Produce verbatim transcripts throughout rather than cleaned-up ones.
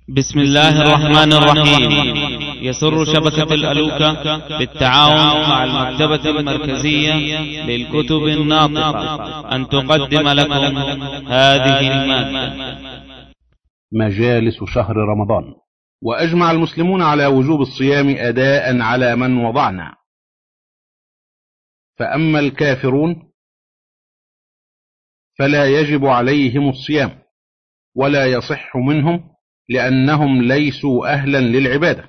بسم الله الرحمن الرحيم. يسر شبكة الألوكة بالتعاون مع المكتبة المركزية للكتب الناطقة أن تقدم لكم هذه المادة. مجالس شهر رمضان. وأجمع المسلمون على وجوب الصيام أداء على من وضعنا، فأما الكافرون فلا يجب عليهم الصيام ولا يصح منهم، لأنهم ليسوا أهلا للعبادة.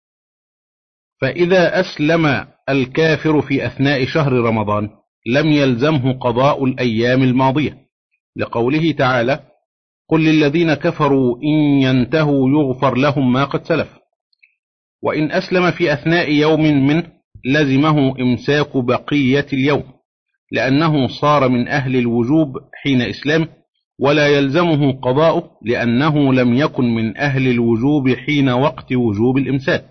فإذا أسلم الكافر في أثناء شهر رمضان لم يلزمه قضاء الأيام الماضية، لقوله تعالى: قل للذين كفروا إن ينتهوا يغفر لهم ما قد سلف. وإن أسلم في أثناء يوم منه لزمه إمساك بقية اليوم، لأنه صار من أهل الوجوب حين إسلامه، ولا يلزمه قضاؤه لأنه لم يكن من أهل الوجوب حين وقت وجوب الإمساك.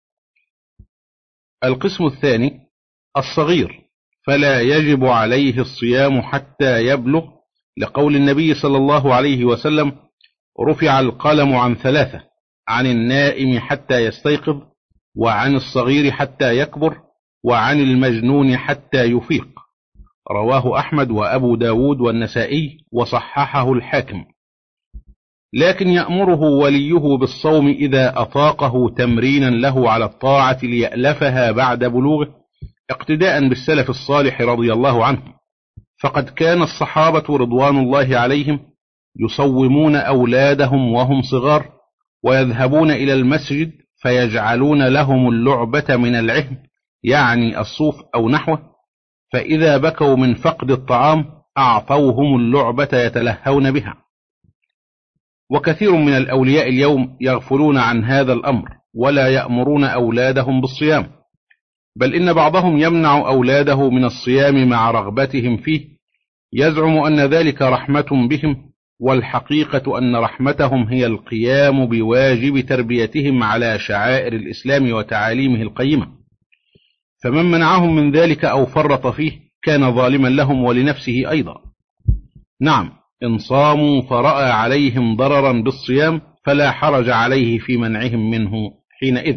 القسم الثاني الصغير، فلا يجب عليه الصيام حتى يبلغ، لقول النبي صلى الله عليه وسلم: رفع القلم عن ثلاثة، عن النائم حتى يستيقظ، وعن الصغير حتى يكبر، وعن المجنون حتى يفيق. رواه أحمد وأبو داود والنسائي وصححه الحاكم. لكن يأمره وليه بالصوم إذا أطاقه تمرينا له على الطاعة ليألفها بعد بلوغه، اقتداء بالسلف الصالح رضي الله عنهم. فقد كان الصحابة رضوان الله عليهم يصومون أولادهم وهم صغار، ويذهبون إلى المسجد فيجعلون لهم اللعبة من العهن، يعني الصوف أو نحوه، فإذا بكوا من فقد الطعام أعطوهم اللعبة يتلهون بها. وكثير من الأولياء اليوم يغفلون عن هذا الأمر ولا يأمرون أولادهم بالصيام، بل إن بعضهم يمنع أولاده من الصيام مع رغبتهم فيه، يزعم أن ذلك رحمة بهم، والحقيقة أن رحمتهم هي القيام بواجب تربيتهم على شعائر الإسلام وتعاليمه القيمة. فمن منعهم من ذلك أو فرط فيه كان ظالما لهم ولنفسه أيضا. نعم، إن صاموا فرأى عليهم ضررا بالصيام فلا حرج عليه في منعهم منه حينئذ.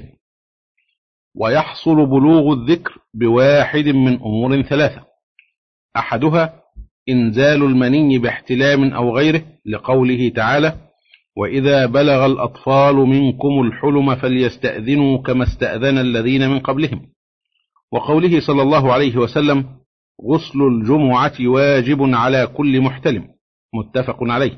ويحصل بلوغ الذكر بواحد من أمور ثلاثة: أحدها إنزال المني باحتلام أو غيره، لقوله تعالى: وإذا بلغ الأطفال منكم الحلم فليستأذنوا كما استأذن الذين من قبلهم، وقوله صلى الله عليه وسلم: غسل الجمعة واجب على كل محتلم، متفق عليه.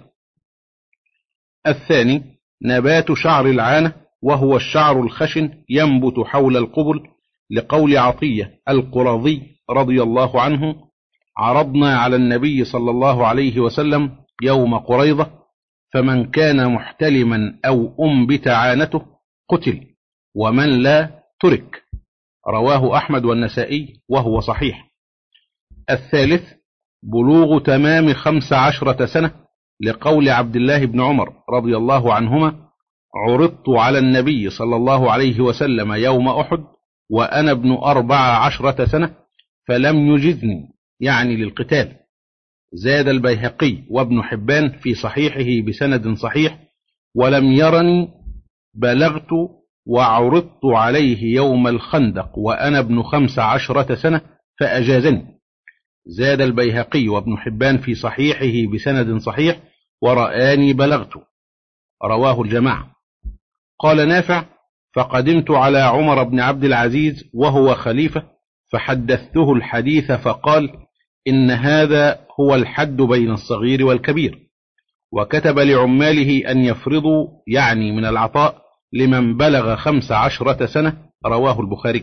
الثاني نبات شعر العانة، وهو الشعر الخشن ينبت حول القبل، لقول عطية القرظي رضي الله عنه: عرضنا على النبي صلى الله عليه وسلم يوم قريضة، فمن كان محتلما أو أنبت عانته قتل، ومن لا ترك. رواه أحمد والنسائي وهو صحيح. الثالث بلوغ تمام خمس عشرة سنة، لقول عبد الله بن عمر رضي الله عنهما: عرضت على النبي صلى الله عليه وسلم يوم أحد وأنا ابن أربع عشرة سنة فلم يجزني، يعني للقتال. زاد البيهقي وابن حبان في صحيحه بسند صحيح: ولم يرني بلغت وعرضت عليه يوم الخندق وأنا ابن خمس عشرة سنة فأجازني. زاد البيهقي وابن حبان في صحيحه بسند صحيح: ورآني بلغت. رواه الجماعة. قال نافع: فقدمت على عمر بن عبد العزيز وهو خليفة فحدثته الحديث، فقال: إن هذا هو الحد بين الصغير والكبير، وكتب لعماله أن يفرضوا، يعني من العطاء، لمن بلغ خمس عشرة سنة. رواه البخاري.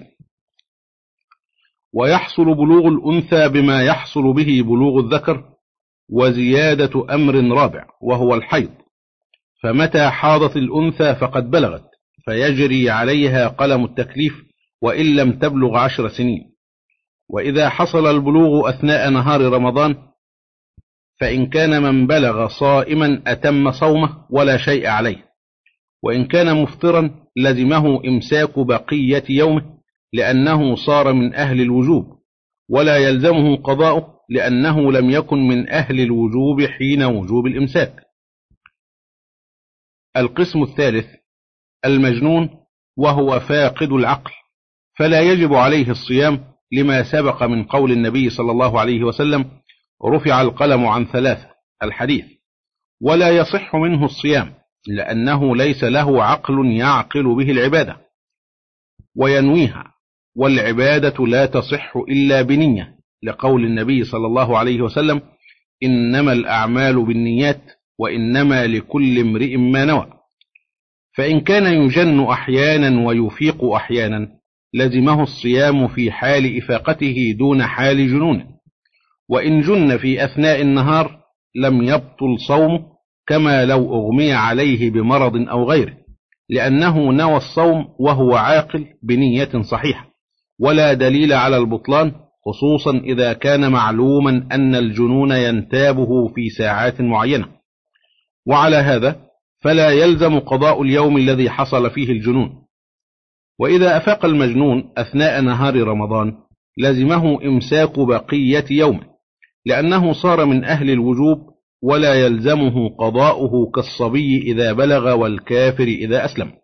ويحصل بلوغ الأنثى بما يحصل به بلوغ الذكر، وزيادة أمر رابع وهو الحيض، فمتى حاضت الأنثى فقد بلغت، فيجري عليها قلم التكليف وإن لم تبلغ عشر سنين. وإذا حصل البلوغ أثناء نهار رمضان، فإن كان من بلغ صائما أتم صومه ولا شيء عليه، وإن كان مفطرا لزمه إمساك بقية يومه، لأنه صار من أهل الوجوب، ولا يلزمه قضاؤه لأنه لم يكن من أهل الوجوب حين وجوب الإمساك. القسم الثالث المجنون وهو فاقد العقل، فلا يجب عليه الصيام لما سبق من قول النبي صلى الله عليه وسلم: رفع القلم عن ثلاثة، الحديث. ولا يصح منه الصيام لأنه ليس له عقل يعقل به العبادة وينويها، والعبادة لا تصح إلا بنية، لقول النبي صلى الله عليه وسلم: إنما الأعمال بالنيات وإنما لكل امرئ ما نوى. فإن كان يجن أحيانا ويفيق أحيانا لزمه الصيام في حال إفاقته دون حال جنونه، وإن جن في أثناء النهار لم يبطل صومه كما لو أغمي عليه بمرض أو غيره، لأنه نوى الصوم وهو عاقل بنية صحيحة، ولا دليل على البطلان، خصوصا إذا كان معلوما أن الجنون ينتابه في ساعات معينة. وعلى هذا فلا يلزم قضاء اليوم الذي حصل فيه الجنون. وإذا أفاق المجنون أثناء نهار رمضان لزمه إمساك بقية يومه، لأنه صار من أهل الوجوب، ولا يلزمه قضاؤه كالصبي إذا بلغ والكافر إذا أسلم.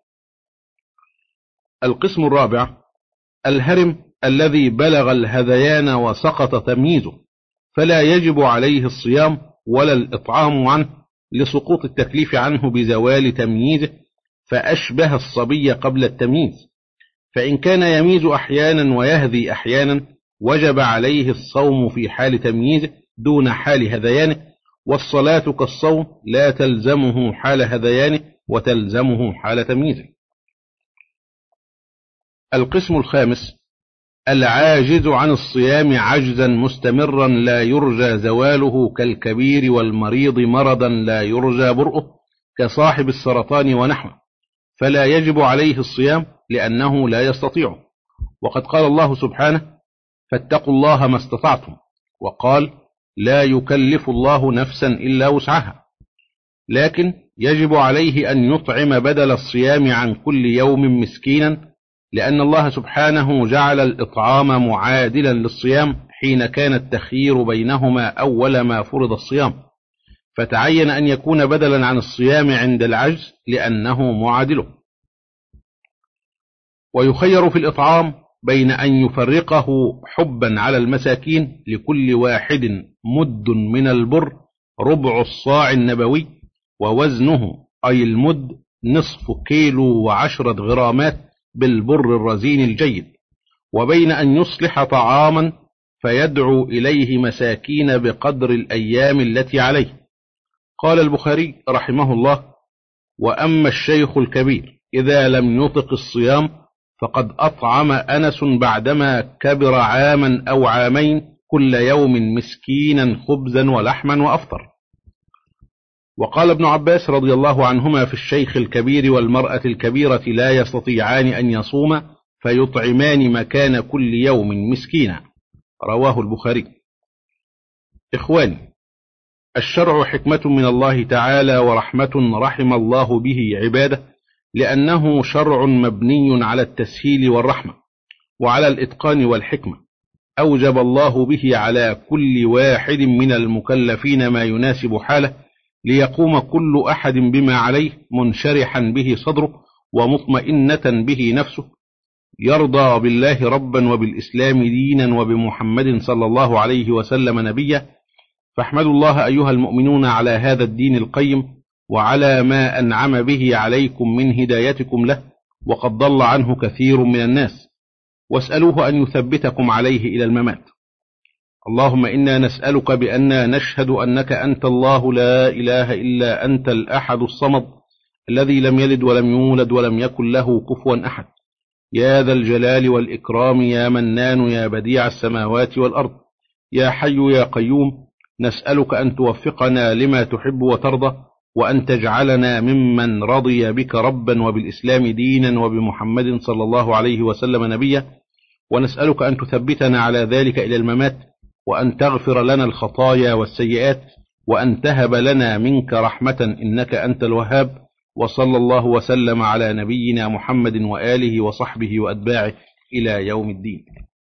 القسم الرابع الهرم الذي بلغ الهذيان وسقط تمييزه، فلا يجب عليه الصيام ولا الإطعام عنه لسقوط التكليف عنه بزوال تمييزه، فأشبه الصبي قبل التمييز. فإن كان يميز أحيانا ويهذي أحيانا وجب عليه الصوم في حال تمييزه دون حال هذيانه، والصلاة كالصوم لا تلزمه حال هذيانه وتلزمه حال تمييزه. القسم الخامس العاجز عن الصيام عجزا مستمرا لا يرجى زواله، كالكبير والمريض مرضا لا يرجى برؤه، كصاحب السرطان ونحوه، فلا يجب عليه الصيام لأنه لا يستطيعه. وقد قال الله سبحانه: فاتقوا الله ما استطعتم، وقال: لا يكلف الله نفسا إلا وسعها. لكن يجب عليه أن يطعم بدل الصيام عن كل يوم مسكينا، لأن الله سبحانه جعل الإطعام معادلا للصيام حين كان التخيير بينهما أول ما فرض الصيام، فتعين أن يكون بدلا عن الصيام عند العجز لأنه معادله. ويخير في الإطعام بين أن يفرقه حبا على المساكين لكل واحد مد من البر ربع الصاع النبوي ووزنه أي المد نصف كيلو وعشرة غرامات بالبر الرزين الجيد، وبين أن يصلح طعاما فيدعو إليه مساكين بقدر الأيام التي عليه. قال البخاري رحمه الله: وأما الشيخ الكبير إذا لم يطق الصيام فقد أطعم أنس بعدما كبر عاما أو عامين كل يوم مسكينا خبزا ولحما وأفطر. وقال ابن عباس رضي الله عنهما في الشيخ الكبير والمرأة الكبيرة لا يستطيعان أن يصوما فيطعمان مكان كل يوم مسكينا، رواه البخاري. إخواني، الشرع حكمة من الله تعالى ورحمة رحم الله به عباده، لأنه شرع مبني على التسهيل والرحمة وعلى الإتقان والحكمة. أوجب الله به على كل واحد من المكلفين ما يناسب حاله، ليقوم كل أحد بما عليه منشرحا به صدره ومطمئنة به نفسه، يرضى بالله ربا وبالإسلام دينا وبمحمد صلى الله عليه وسلم نبيا. فاحمدوا الله أيها المؤمنون على هذا الدين القيم وعلى ما أنعم به عليكم من هدايتكم له، وقد ضل عنه كثير من الناس، واسألوه أن يثبتكم عليه إلى الممات. اللهم إنا نسألك بأننا نشهد أنك أنت الله لا إله إلا أنت الأحد الصمد الذي لم يلد ولم يولد ولم يكن له كفوا أحد، يا ذا الجلال والإكرام، يا منان، يا بديع السماوات والأرض، يا حي يا قيوم. نسألك أن توفقنا لما تحب وترضى، وأن تجعلنا ممن رضي بك ربا وبالإسلام دينا وبمحمد صلى الله عليه وسلم نبيا. ونسألك أن تثبتنا على ذلك إلى الممات، وأن تغفر لنا الخطايا والسيئات، وأن تهب لنا منك رحمة إنك أنت الوهاب. وصلى الله وسلم على نبينا محمد وآله وصحبه وأتباعه إلى يوم الدين.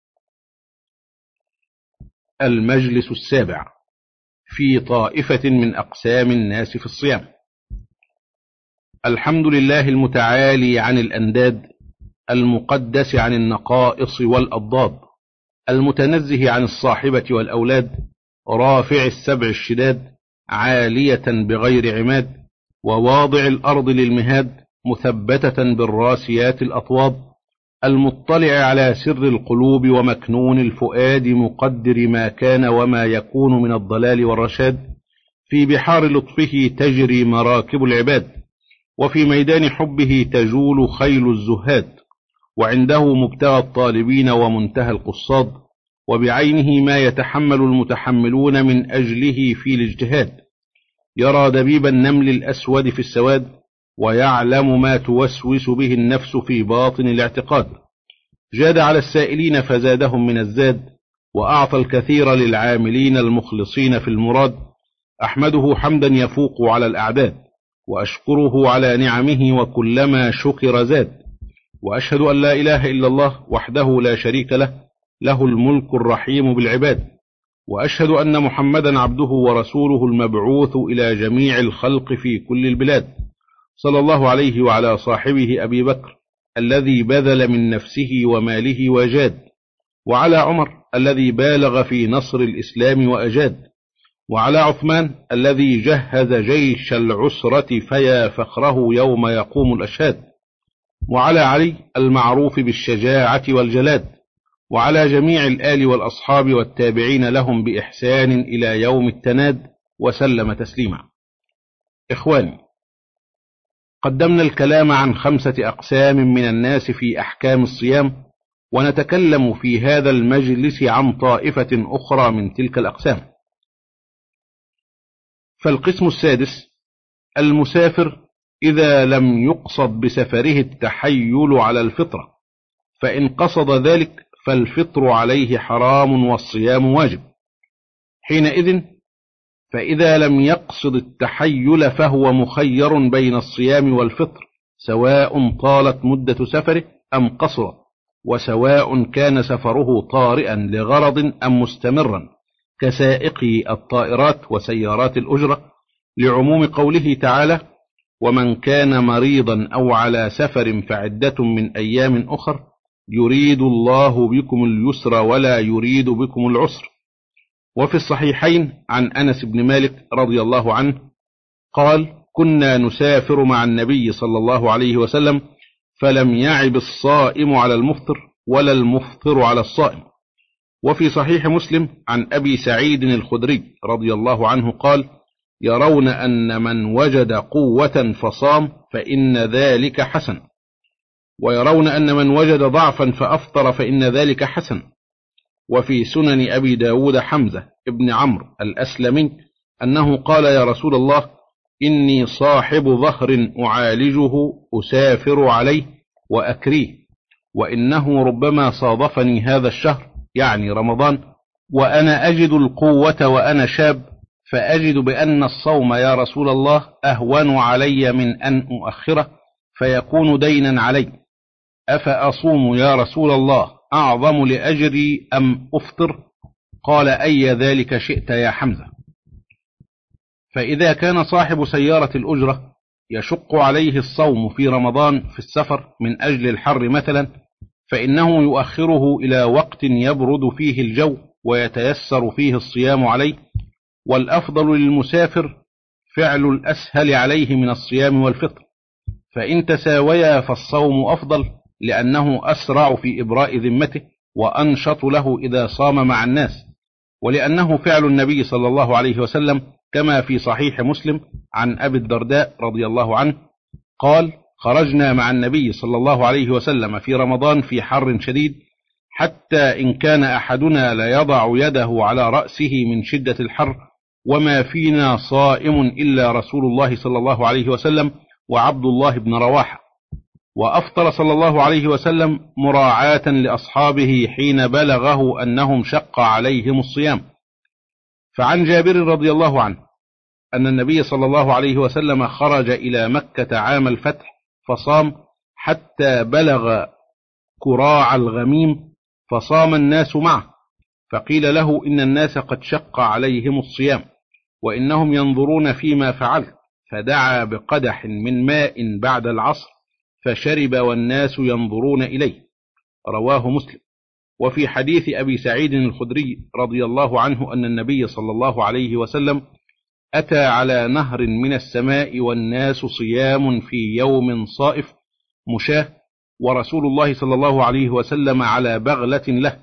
المجلس السابع في طائفة من أقسام الناس في الصيام. الحمد لله المتعالي عن الأنداد، المقدس عن النقائص والأضداد، المتنزه عن الصاحبة والأولاد، رافع السبع الشداد، عالية بغير عماد، وواضع الأرض للمهاد، مثبتة بالراسيات الأطواد، المطلع على سر القلوب ومكنون الفؤاد، مقدر ما كان وما يكون من الضلال والرشاد، في بحار لطفه تجري مراكب العباد، وفي ميدان حبه تجول خيل الزهاد، وعنده مبتغى الطالبين ومنتهى القصاد، وبعينه ما يتحمل المتحملون من أجله في الاجتهاد، يرى دبيب النمل الأسود في السواد، ويعلم ما توسوس به النفس في باطن الاعتقاد، جاد على السائلين فزادهم من الزاد، وأعطى الكثير للعاملين المخلصين في المراد، أحمده حمدا يفوق على الأعداد، وأشكره على نعمه وكلما شكر زاد، وأشهد أن لا إله إلا الله وحده لا شريك له، له الملك الرحيم بالعباد، وأشهد أن محمدا عبده ورسوله المبعوث إلى جميع الخلق في كل البلاد، صلى الله عليه وعلى صاحبه أبي بكر الذي بذل من نفسه وماله وجاد، وعلى عمر الذي بالغ في نصر الإسلام وأجاد، وعلى عثمان الذي جهز جيش العسرة فيا فخره يوم يقوم الأشهاد، وعلى علي المعروف بالشجاعة والجلاد، وعلى جميع الآل والأصحاب والتابعين لهم بإحسان إلى يوم التناد، وسلم تسليما. إخواني، قدمنا الكلام عن خمسة أقسام من الناس في أحكام الصيام، ونتكلم في هذا المجلس عن طائفة أخرى من تلك الأقسام. فالقسم السادس: المسافر إذا لم يقصد بسفره التحيل على الفطرة، فإن قصد ذلك فالفطر عليه حرام والصيام واجب. حينئذ فإذا لم يقصد التحيل فهو مخير بين الصيام والفطر، سواء طالت مدة سفره أم قصرت، وسواء كان سفره طارئا لغرض أم مستمرا، كسائقي الطائرات وسيارات الأجرة، لعموم قوله تعالى: ومن كان مريضا أو على سفر فعدة من أيام أخر يريد الله بكم اليسر ولا يريد بكم العسر. وفي الصحيحين عن أنس بن مالك رضي الله عنه قال: كنا نسافر مع النبي صلى الله عليه وسلم فلم يعب الصائم على المفطر ولا المفطر على الصائم. وفي صحيح مسلم عن أبي سعيد الخدري رضي الله عنه قال: يرون أن من وجد قوة فصام فإن ذلك حسن، ويرون أن من وجد ضعفا فأفطر فإن ذلك حسن. وفي سنن أبي داود حمزة ابن عمرو الأسلمي أنه قال: يا رسول الله، إني صاحب ظهر أعالجه أسافر عليه وأكريه، وإنه ربما صادفني هذا الشهر يعني رمضان وأنا أجد القوة وأنا شاب، فأجد بأن الصوم يا رسول الله أهون علي من أن أؤخره فيكون دينا علي، أفأصوم يا رسول الله أعظم لأجري أم أفطر؟ قال: أي ذلك شئت يا حمزة. فإذا كان صاحب سيارة الأجرة يشق عليه الصوم في رمضان في السفر من أجل الحر مثلا، فإنه يؤخره إلى وقت يبرد فيه الجو ويتيسر فيه الصيام عليه، والأفضل للمسافر فعل الأسهل عليه من الصيام والفطر، فإن تساويا فالصوم أفضل، لأنه أسرع في إبراء ذمته وأنشط له إذا صام مع الناس، ولأنه فعل النبي صلى الله عليه وسلم، كما في صحيح مسلم عن أبي الدرداء رضي الله عنه قال: خرجنا مع النبي صلى الله عليه وسلم في رمضان في حر شديد، حتى إن كان أحدنا ليضع يده على رأسه من شدة الحر، وما فينا صائم إلا رسول الله صلى الله عليه وسلم وعبد الله بن رواحة. وأفطر صلى الله عليه وسلم مراعاة لأصحابه حين بلغه أنهم شق عليهم الصيام. فعن جابر رضي الله عنه أن النبي صلى الله عليه وسلم خرج إلى مكة عام الفتح فصام حتى بلغ كراع الغميم، فصام الناس معه، فقيل له: إن الناس قد شق عليهم الصيام وإنهم ينظرون فيما فعلت، فدعا بقدح من ماء بعد العصر فشرب والناس ينظرون إليه، رواه مسلم. وفي حديث أبي سعيد الخدري رضي الله عنه أن النبي صلى الله عليه وسلم أتى على نهر من السماء والناس صيام في يوم صائف مشاه، ورسول الله صلى الله عليه وسلم على بغلة له،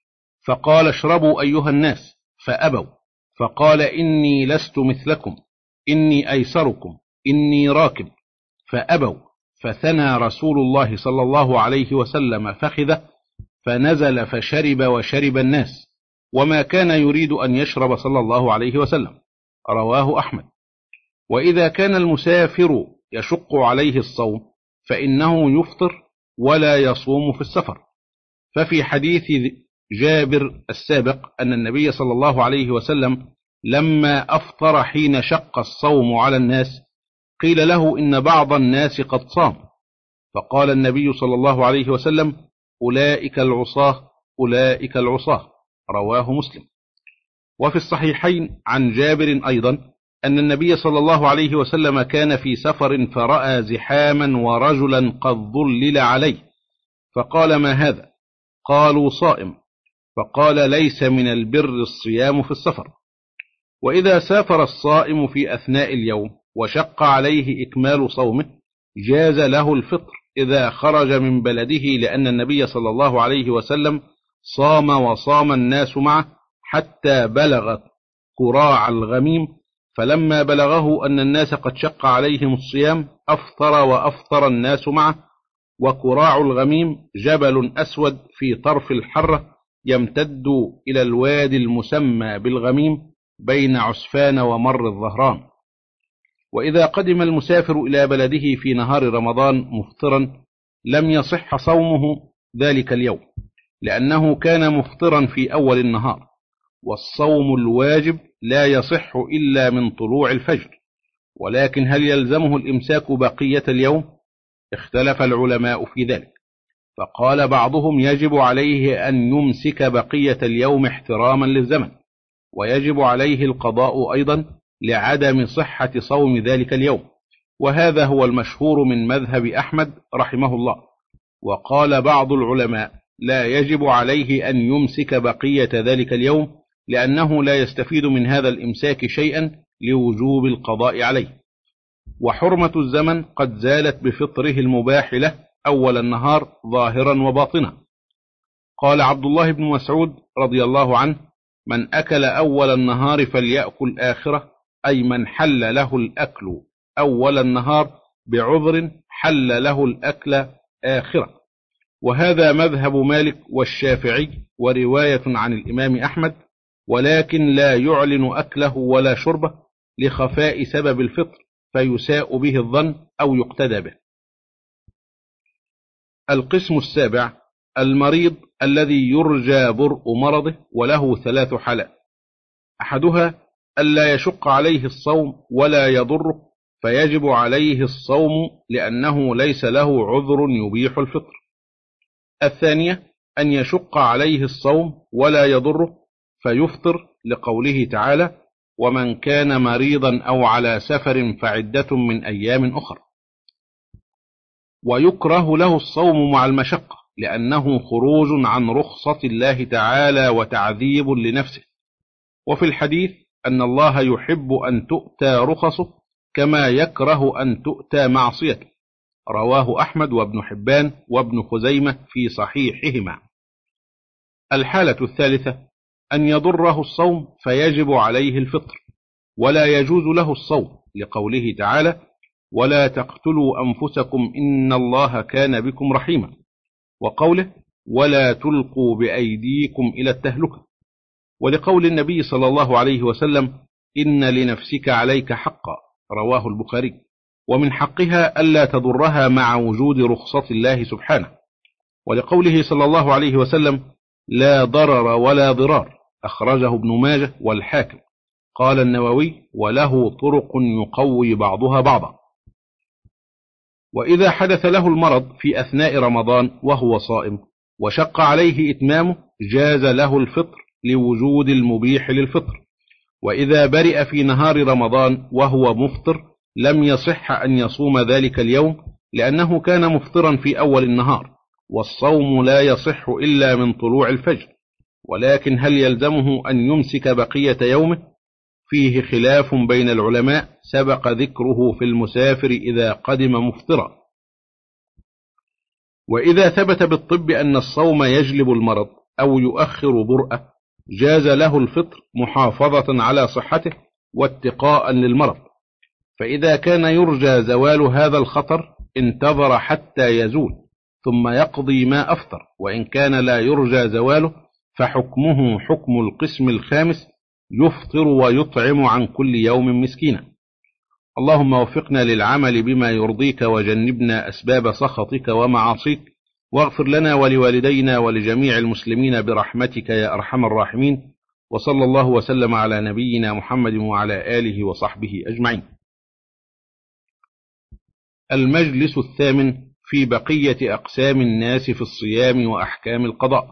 فقال اشربوا أيها الناس، فأبوا، فقال إني لست مثلكم، إني أيسركم، إني راكب، فأبوا، فثنى رسول الله صلى الله عليه وسلم فخذه، فنزل فشرب وشرب الناس، وما كان يريد أن يشرب صلى الله عليه وسلم، رواه أحمد. وإذا كان المسافر يشق عليه الصوم فإنه يفطر ولا يصوم في السفر. ففي حديث جابر السابق أن النبي صلى الله عليه وسلم لما أفطر حين شق الصوم على الناس قيل له إن بعض الناس قد صام، فقال النبي صلى الله عليه وسلم أولئك العصاة أولئك العصاة، رواه مسلم. وفي الصحيحين عن جابر أيضا أن النبي صلى الله عليه وسلم كان في سفر فرأى زحاما ورجلا قد ظلل عليه، فقال ما هذا؟ قالوا صائم، فقال ليس من البر الصيام في السفر. وإذا سافر الصائم في أثناء اليوم وشق عليه إكمال صومه جاز له الفطر إذا خرج من بلده، لأن النبي صلى الله عليه وسلم صام وصام الناس معه حتى بلغ كراع الغميم، فلما بلغه أن الناس قد شق عليهم الصيام أفطر وأفطر الناس معه. وكراع الغميم جبل أسود في طرف الحرة يمتد إلى الوادي المسمى بالغميم بين عسفان ومر الظهران. وإذا قدم المسافر إلى بلده في نهار رمضان مفطرا لم يصح صومه ذلك اليوم، لأنه كان مفطرا في أول النهار، والصوم الواجب لا يصح إلا من طلوع الفجر. ولكن هل يلزمه الإمساك بقية اليوم؟ اختلف العلماء في ذلك، فقال بعضهم يجب عليه أن يمسك بقية اليوم احتراما للزمن، ويجب عليه القضاء أيضا لعدم صحة صوم ذلك اليوم، وهذا هو المشهور من مذهب أحمد رحمه الله. وقال بعض العلماء لا يجب عليه أن يمسك بقية ذلك اليوم، لأنه لا يستفيد من هذا الإمساك شيئا لوجوب القضاء عليه، وحرمة الزمن قد زالت بفطره المباح له أول النهار ظاهرا وباطنا. قال عبد الله بن مسعود رضي الله عنه من أكل أول النهار فليأكل آخرة، أي من حل له الأكل أول النهار بعذر حل له الأكل آخرة. وهذا مذهب مالك والشافعي ورواية عن الإمام أحمد، ولكن لا يعلن أكله ولا شربه لخفاء سبب الفطر فيساء به الظن أو يقتدى به. القسم السابع المريض الذي يرجى برء مرضه وله ثلاث حالات: أحدها ألا يشق عليه الصوم ولا يضره فيجب عليه الصوم لأنه ليس له عذر يبيح الفطر. الثانية أن يشق عليه الصوم ولا يضره فيفطر لقوله تعالى ومن كان مريضا أو على سفر فعدة من أيام أخرى. ويكره له الصوم مع المشقة لأنه خروج عن رخصة الله تعالى وتعذيب لنفسه. وفي الحديث أن الله يحب أن تؤتى رخصه كما يكره أن تؤتى معصيته، رواه أحمد وابن حبان وابن خزيمة في صحيحهما. الحالة الثالثة أن يضره الصوم فيجب عليه الفطر ولا يجوز له الصوم لقوله تعالى ولا تقتلوا أنفسكم إن الله كان بكم رحيما، وقوله ولا تلقوا بأيديكم إلى التهلكة، ولقول النبي صلى الله عليه وسلم إن لنفسك عليك حقا، رواه البخاري، ومن حقها ألا تضرها مع وجود رخصة الله سبحانه، ولقوله صلى الله عليه وسلم لا ضرر ولا ضرار، أخرجه ابن ماجه والحاكم. قال النووي وله طرق يقوي بعضها بعضا. وإذا حدث له المرض في أثناء رمضان وهو صائم وشق عليه إتمامه جاز له الفطر لوجود المبيح للفطر. وإذا برئ في نهار رمضان وهو مفطر لم يصح أن يصوم ذلك اليوم لأنه كان مفطرا في أول النهار، والصوم لا يصح إلا من طلوع الفجر. ولكن هل يلزمه أن يمسك بقية يومه؟ فيه خلاف بين العلماء سبق ذكره في المسافر إذا قدم مفطرا. وإذا ثبت بالطب أن الصوم يجلب المرض أو يؤخر برءه جاز له الفطر محافظة على صحته واتقاء للمرض. فإذا كان يرجى زوال هذا الخطر انتظر حتى يزول ثم يقضي ما أفطر، وإن كان لا يرجى زواله فحكمه حكم القسم الخامس، يفطر ويطعم عن كل يوم مسكينا. اللهم وفقنا للعمل بما يرضيك وجنبنا أسباب سخطك ومعاصيك، واغفر لنا ولوالدينا ولجميع المسلمين برحمتك يا أرحم الراحمين. وصلى الله وسلم على نبينا محمد وعلى آله وصحبه أجمعين. المجلس الثامن في بقية أقسام الناس في الصيام وأحكام القضاء.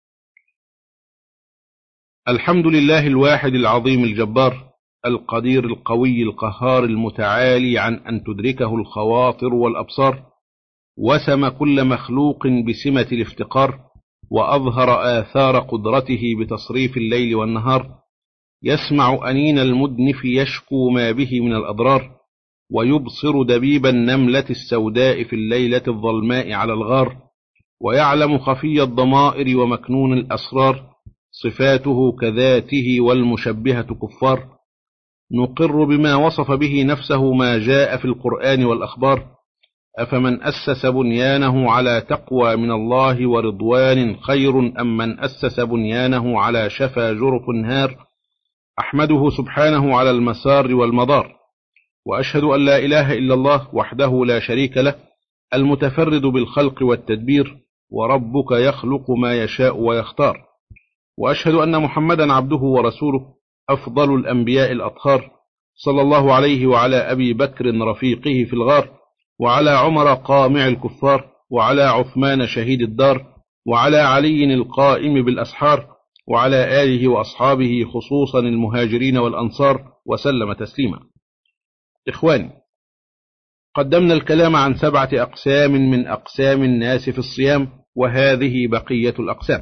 الحمد لله الواحد العظيم الجبار القدير القوي القهار المتعالي عن أن تدركه الخواطر والأبصار، وسم كل مخلوق بسمة الافتقار، وأظهر آثار قدرته بتصريف الليل والنهار، يسمع أنين المدنف يشكو ما به من الأضرار، ويبصر دبيب النملة السوداء في الليلة الظلماء على الغار، ويعلم خفي الضمائر ومكنون الأسرار، صفاته كذاته والمشبهة كفار. نقر بما وصف به نفسه ما جاء في القرآن والأخبار. أفمن أسس بنيانه على تقوى من الله ورضوان خير أم من أسس بنيانه على شفا جرف هار. أحمده سبحانه على المسار والمدار، وأشهد أن لا إله إلا الله وحده لا شريك له المتفرد بالخلق والتدبير، وربك يخلق ما يشاء ويختار. وأشهد أن محمدا عبده ورسوله أفضل الأنبياء الأطهار، صلى الله عليه وعلى أبي بكر رفيقه في الغار، وعلى عمر قامع الكفار، وعلى عثمان شهيد الدار، وعلى علي القائم بالأسحار، وعلى آله وأصحابه خصوصا المهاجرين والأنصار، وسلم تسليما. إخواني، قدمنا الكلام عن سبعة أقسام من أقسام الناس في الصيام، وهذه بقية الأقسام.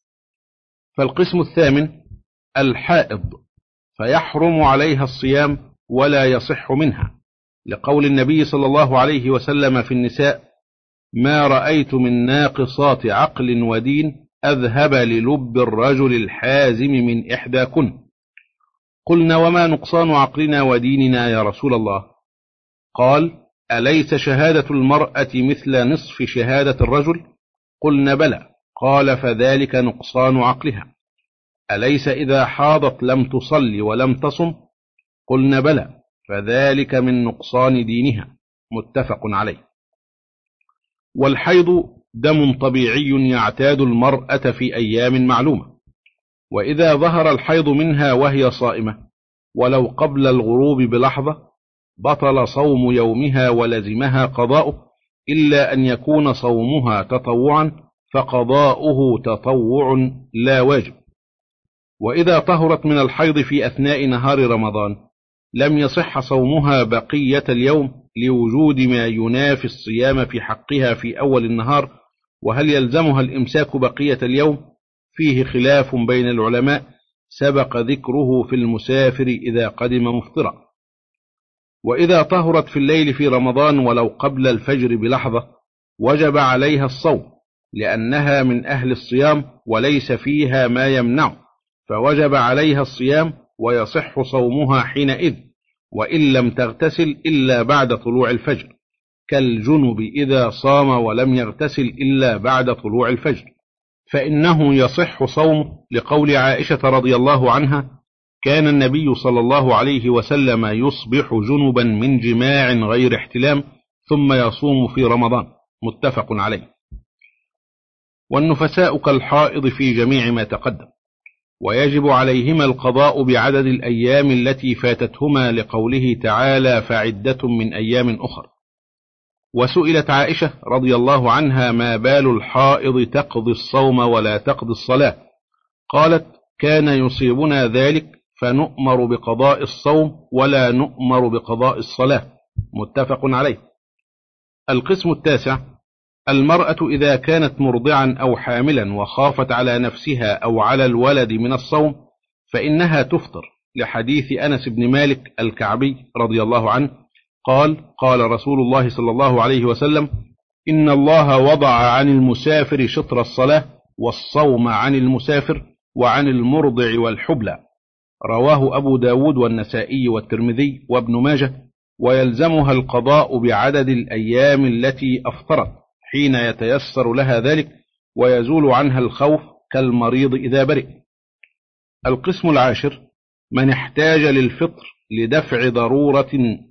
فالقسم الثامن الحائض، فيحرم عليها الصيام ولا يصح منها، لقول النبي صلى الله عليه وسلم في النساء: ما رأيت من ناقصات عقل ودين أذهب للب الرجل الحازم من إحداكن. قلنا: وما نقصان عقلنا وديننا يا رسول الله؟ قال: أليس شهادة المرأة مثل نصف شهادة الرجل؟ قلنا: بلى. قال: فذلك نقصان عقلها. أليس إذا حاضت لم تصل ولم تصم؟ قلنا: بلى. فذلك من نقصان دينها. متفق عليه. والحيض دم طبيعي يعتاد المرأة في أيام معلومة، وإذا ظهر الحيض منها وهي صائمة ولو قبل الغروب بلحظة بطل صوم يومها ولزمها قضاؤه، إلا أن يكون صومها تطوعا فقضاؤه تطوع لا واجب. وإذا طهرت من الحيض في أثناء نهار رمضان لم يصح صومها بقية اليوم لوجود ما ينافي الصيام في حقها في أول النهار. وهل يلزمها الإمساك بقية اليوم؟ فيه خلاف بين العلماء سبق ذكره في المسافر إذا قدم مفطرا. وإذا طهرت في الليل في رمضان ولو قبل الفجر بلحظة وجب عليها الصوم، لأنها من أهل الصيام وليس فيها ما يمنع، فوجب عليها الصيام ويصح صومها حينئذ، وإن لم تغتسل إلا بعد طلوع الفجر، كالجنب إذا صام ولم يغتسل إلا بعد طلوع الفجر، فإنه يصح صومه، لقول عائشة رضي الله عنها: كان النبي صلى الله عليه وسلم يصبح جنبا من جماع غير احتلام ثم يصوم في رمضان. متفق عليه. والنفساء كالحائض في جميع ما تقدم، ويجب عليهما القضاء بعدد الأيام التي فاتتهما، لقوله تعالى: فعدة من أيام أخر. وسئلت عائشة رضي الله عنها: ما بال الحائض تقضي الصوم ولا تقضي الصلاة؟ قالت: كان يصيبنا ذلك فنؤمر بقضاء الصوم ولا نؤمر بقضاء الصلاة. متفق عليه. القسم التاسع: المرأة إذا كانت مرضعا أو حاملا وخافت على نفسها أو على الولد من الصوم فإنها تفطر، لحديث أنس بن مالك الكعبي رضي الله عنه قال: قال رسول الله صلى الله عليه وسلم: إن الله وضع عن المسافر شطر الصلاة والصوم عن المسافر وعن المرضع والحبلى. رواه أبو داود والنسائي والترمذي وابن ماجه. ويلزمها القضاء بعدد الأيام التي أفطرت حين يتيسر لها ذلك ويزول عنها الخوف كالمريض إذا برئ. القسم العاشر: من احتاج للفطر لدفع ضرورة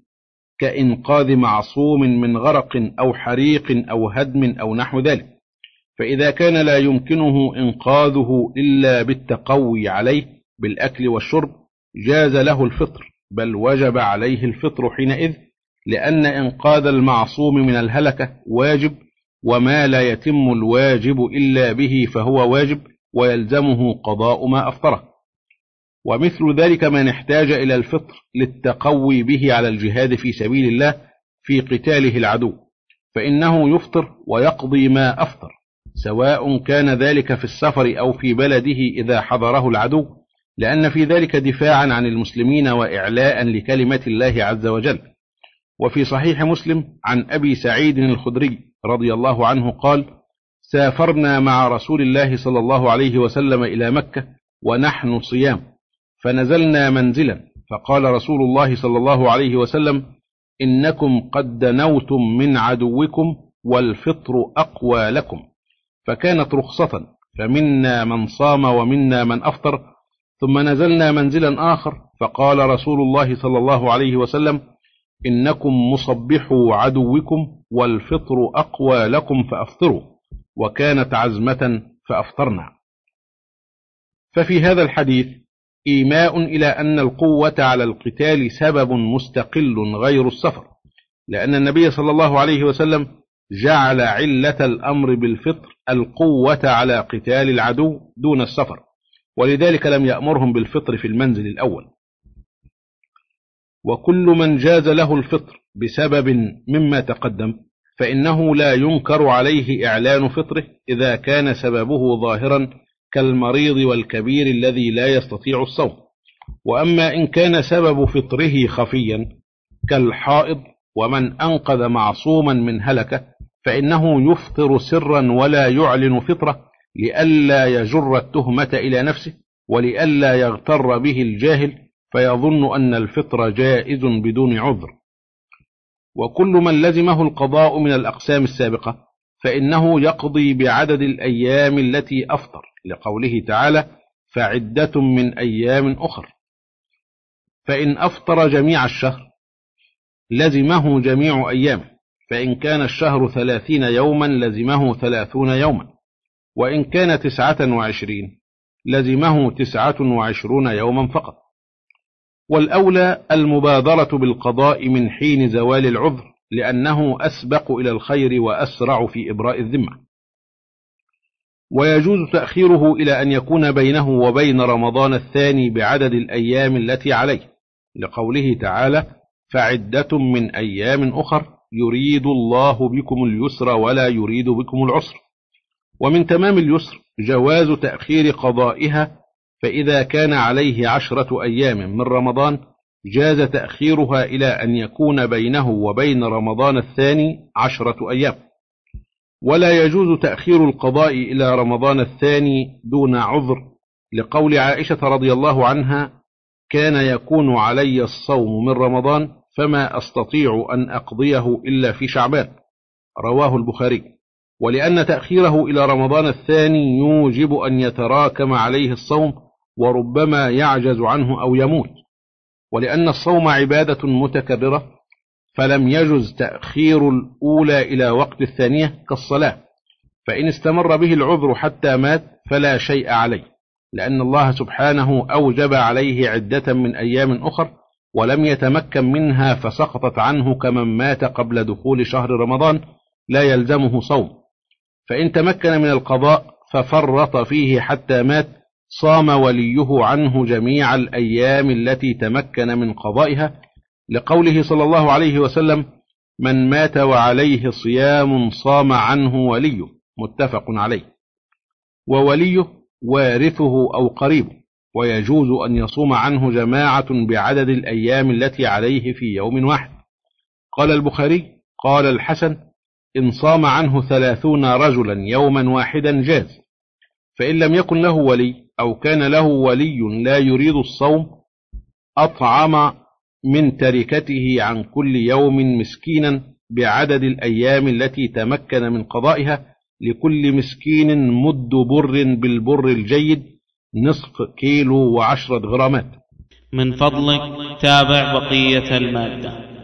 كإنقاذ معصوم من غرق أو حريق أو هدم أو نحو ذلك، فإذا كان لا يمكنه إنقاذه إلا بالتقوي عليه بالأكل والشرب جاز له الفطر، بل وجب عليه الفطر حينئذ، لأن إنقاذ المعصوم من الهلكة واجب، وما لا يتم الواجب إلا به فهو واجب ويلزمه قضاء ما أفطره. ومثل ذلك من احتاج إلى الفطر للتقوي به على الجهاد في سبيل الله في قتاله العدو، فإنه يفطر ويقضي ما أفطر، سواء كان ذلك في السفر أو في بلده إذا حضره العدو، لأن في ذلك دفاعا عن المسلمين وإعلاء لكلمة الله عز وجل. وفي صحيح مسلم عن أبي سعيد الخدري رضي الله عنه قال: سافرنا مع رسول الله صلى الله عليه وسلم إلى مكة ونحن صيام، فنزلنا منزلا، فقال رسول الله صلى الله عليه وسلم: إنكم قد دنوتم من عدوكم والفطر أقوى لكم، فكانت رخصة، فمنا من صام ومنا من أفطر. ثم نزلنا منزلا آخر، فقال رسول الله صلى الله عليه وسلم: إنكم مصبحوا عدوكم والفطر أقوى لكم فأفطروا، وكانت عزمة فأفطرنا. ففي هذا الحديث إيماء إلى أن القوة على القتال سبب مستقل غير السفر، لأن النبي صلى الله عليه وسلم جعل علة الأمر بالفطر القوة على قتال العدو دون السفر، ولذلك لم يأمرهم بالفطر في المنزل الأول. وكل من جاز له الفطر بسبب مما تقدم فإنه لا ينكر عليه إعلان فطره إذا كان سببه ظاهرا كالمريض والكبير الذي لا يستطيع الصوم. وأما إن كان سبب فطره خفيا كالحائض ومن أنقذ معصوما من هلكة فإنه يفطر سرا ولا يعلن فطره، لئلا يجر التهمة إلى نفسه ولئلا يغتر به الجاهل فيظن أن الفطر جائز بدون عذر. وكل من لزمه القضاء من الأقسام السابقة فإنه يقضي بعدد الأيام التي أفطر، لقوله تعالى: فعدة من أيام أخر. فإن أفطر جميع الشهر لزمه جميع أيامه، فإن كان الشهر ثلاثين يوما لزمه ثلاثون يوما، وإن كان تسعة وعشرين لزمه تسعة وعشرون يوما فقط. والأولى المبادرة بالقضاء من حين زوال العذر، لأنه أسبق إلى الخير وأسرع في إبراء الذمة. ويجوز تأخيره إلى أن يكون بينه وبين رمضان الثاني بعدد الأيام التي عليه، لقوله تعالى: فعدة من أيام أخر يريد الله بكم اليسر ولا يريد بكم العسر. ومن تمام اليسر جواز تأخير قضائها، فإذا كان عليه عشرة أيام من رمضان جاز تأخيرها إلى أن يكون بينه وبين رمضان الثاني عشرة أيام. ولا يجوز تأخير القضاء إلى رمضان الثاني دون عذر، لقول عائشة رضي الله عنها: كان يكون علي الصوم من رمضان فما أستطيع أن أقضيه إلا في شعبان. رواه البخاري. ولأن تأخيره إلى رمضان الثاني يوجب أن يتراكم عليه الصوم وربما يعجز عنه أو يموت، ولأن الصوم عبادة متكررة فلم يجز تأخير الأولى إلى وقت الثانية كالصلاة، فإن استمر به العذر حتى مات فلا شيء عليه، لأن الله سبحانه أوجب عليه عدة من أيام أخر ولم يتمكن منها فسقطت عنه كمن مات قبل دخول شهر رمضان لا يلزمه صوم. فإن تمكن من القضاء ففرط فيه حتى مات صام وليه عنه جميع الأيام التي تمكن من قضائها، لقوله صلى الله عليه وسلم: من مات وعليه صيام صام عنه وليه، متفق عليه. ووليه وارثه أو قريبه، ويجوز أن يصوم عنه جماعة بعدد الأيام التي عليه في يوم واحد. قال البخاري قال الحسن: إن صام عنه ثلاثون رجلا يوما واحدا جاز. فإن لم يكن له ولي أو كان له ولي لا يريد الصوم، أطعم من تركته عن كل يوم مسكينا بعدد الأيام التي تمكن من قضائها، لكل مسكين مد بر بالبر الجيد نصف كيلو وعشرة غرامات. من فضلك تابع بقية المادة.